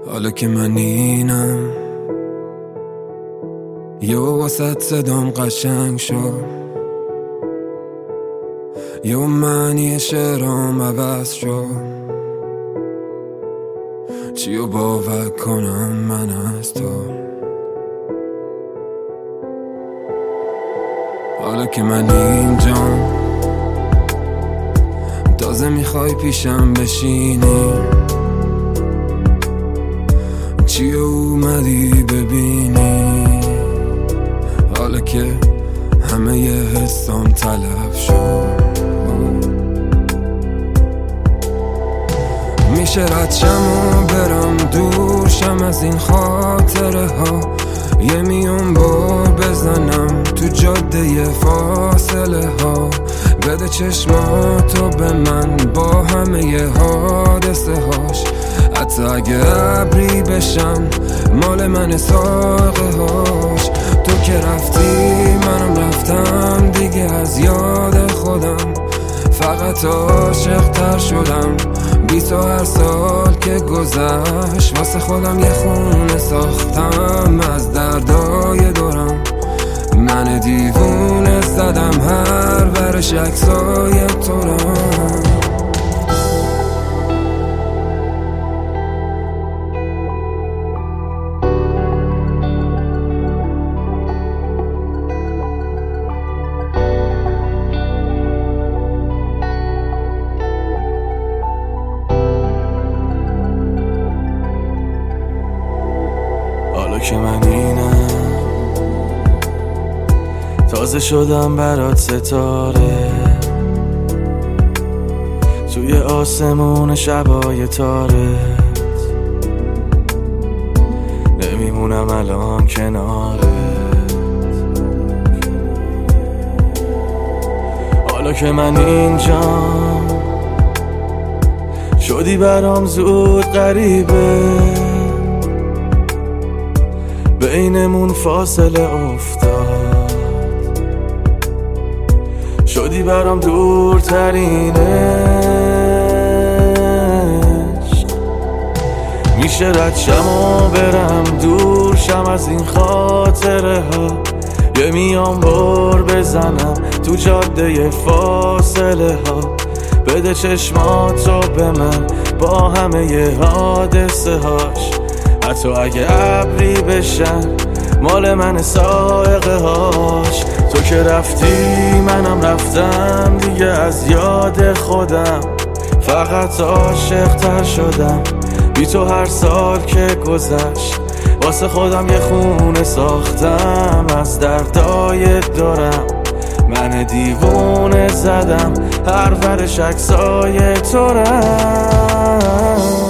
حالا که من اینم یه واسط صدام قشنگ شد، یه معنی شعرام عوض شد. چیو باور کنم من از تو؟ حالا که من اینجام تازه میخوای پیشم بشینی، چیو اومدی ببینی؟ حالا که همه ی حسام تلف شد، میشه رد شم و برم دورشم از این خاطره ها، یه میون بار بزنم تو جاده فاصله ها. بده چشماتو به من با همه ی حادثه هاش، حتی اگه ابری بشن مال من ساقه هاش. تو که رفتی منم رفتم دیگه، از یاد خودم فقط عاشق تر شدم. بی تو هر سال که گذشت واسه خودم یه خونه ساختم از دردای دورم. من دیوونه زدم هر ورش عکسای تو را. حالا که من اینم تازه شدم برات ستاره، توی آسمون شبای تارت نمیمونم الان کنارت. حالا که من اینجام شدی برام زود غریبه، بینمون فاصله افتاد، شدی برام دورترین عشق. میشه رد شم و برم دورشم از این خاطره ها، یه میام بار بزنم تو جاده فاصله ها. بده چشماتو به من با همه ی حادثه هاش، حتی اگه ابری بشن مال من سائقه هاش. تو که رفتی منم رفتم دیگه، از یاد خودم فقط عاشق تر شدم. بی تو هر سال که گذشت واسه خودم یه خونه ساختم از دردای دورم. من دیوونه زدم هر ورش عکسای تو را.